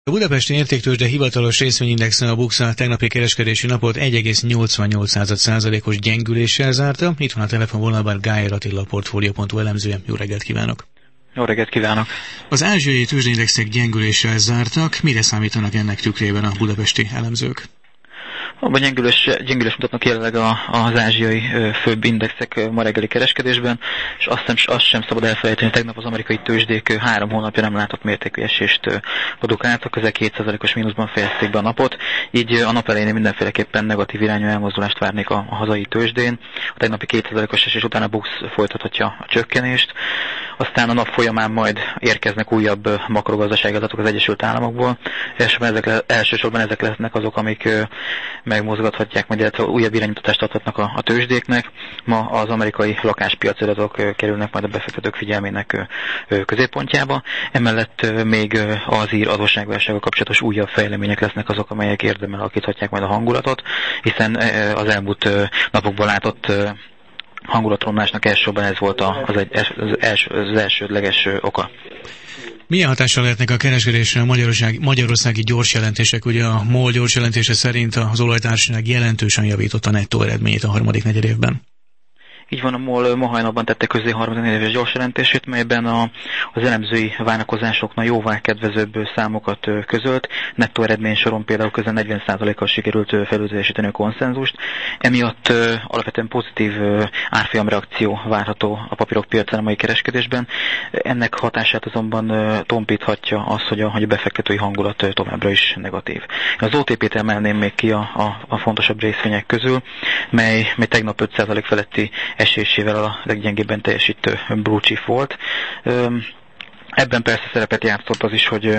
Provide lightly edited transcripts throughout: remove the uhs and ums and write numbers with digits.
A budapesti értéktőzsde hivatalos részvényindexe a BUX a tegnapi kereskedési napot 1,88%-os gyengüléssel zárta. Itt van a telefonvonalban Gájer Attila, Portfolio.hu elemzője. Jó reggelt kívánok! Jó reggelt kívánok! Az ázsiai tőzsdeindexek gyengüléssel zártak. Mire számítanak ennek tükrében a budapesti elemzők? Abban gyengülés mutatnak jelenleg az ázsiai főbb indexek ma reggeli kereskedésben, és azt sem szabad elfelejteni, hogy tegnap az amerikai tőzsdék 3 hónapja nem látott mértékű esést produkáltak, közel 2%-os mínuszban fejezték be a napot, így a nap elején mindenféleképpen negatív irányú elmozdulást várnék a hazai tőzsdén. A tegnapi 2%-os esés után a BUX folytathatja a csökkenést, aztán a nap folyamán majd érkeznek újabb makrogazdasági adatok az Egyesült Államokból. Elsősorban ezek lesznek azok, amik megmozgathatják, majd illetve újabb iránymutatást adhatnak a tőzsdéknek. Ma az amerikai lakáspiaci adatok kerülnek majd a befektetők figyelmének középpontjába. Emellett még az ír adósságválsággal kapcsolatos újabb fejlemények lesznek azok, amelyek érdemel alakíthatják majd a hangulatot, hiszen az elmúlt napokban látott hangulatromlásnak elsősorban ez volt az elsődleges oka. Milyen hatással lehetnek a kereskedésre a magyarországi gyors jelentések? Ugye a MOL gyors jelentése szerint az olajtársaság jelentősen javította a nettó eredményét a harmadik negyedévben. Így van, a MOL ma hajnalban tette közzé harmadik negyedéves gyors jelentését, melyben az elemzői várakozásoknál jóval kedvezőbb számokat közölt. Nettó eredmény soron például közel 40%-kal sikerült felülteljesíteni a konszenzust. Emiatt alapvetően pozitív árfolyamreakció várható a papírok piacán a mai kereskedésben. Ennek hatását azonban tompíthatja az, hogy a befektetői hangulat továbbra is negatív. Az OTP-t emelném még ki a fontosabb részvények közül, mely tegnap 5% feletti esésével a leggyengébben teljesítő Blue Chip volt. Ebben persze szerepet játszott az is, hogy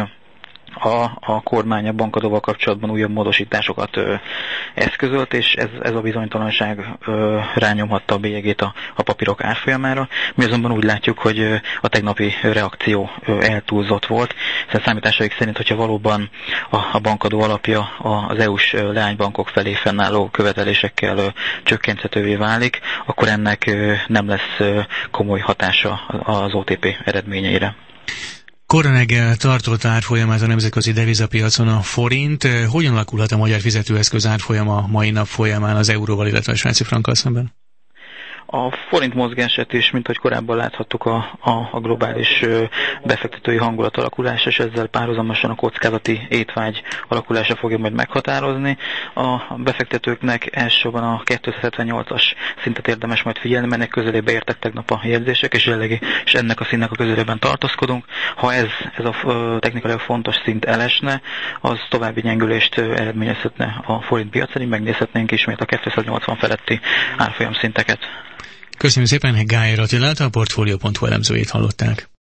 a kormány a bankadóval kapcsolatban újabb módosításokat eszközölt, és ez a bizonytalanság rányomhatta a bélyegét a papírok árfolyamára. Mi azonban úgy látjuk, hogy a tegnapi reakció eltúlzott volt, hiszen számításaik szerint, hogyha valóban a bankadó alapja az EU-s leánybankok felé fennálló követelésekkel csökkenthetővé válik, akkor ennek nem lesz komoly hatása az OTP eredményeire. Kora reggel tartott árfolyamát a nemzetközi devizapiacon a forint. Hogyan alakulhat a magyar fizetőeszköz árfolyama mai nap folyamán az euróval, illetve a svájci frankkal szemben? A forint mozgását is, mint ahogy korábban láthattuk, a globális befektetői hangulat alakulása, és ezzel párhuzamosan a kockázati étvágy alakulása fogja majd meghatározni. A befektetőknek elsősorban a 278-as szintet érdemes majd figyelni, mert ennek közelébe értek tegnap a jegyzések, és ennek a színnek a közelében tartózkodunk. Ha ez a technikailag fontos szint elesne, az további gyengülést eredményezhetne a forint piacán, megnézhetnénk ismét a 280 feletti árfolyam szinteket. Köszönjük szépen, Gájer Attilát, a Portfolio.hu elemzőjét hallották.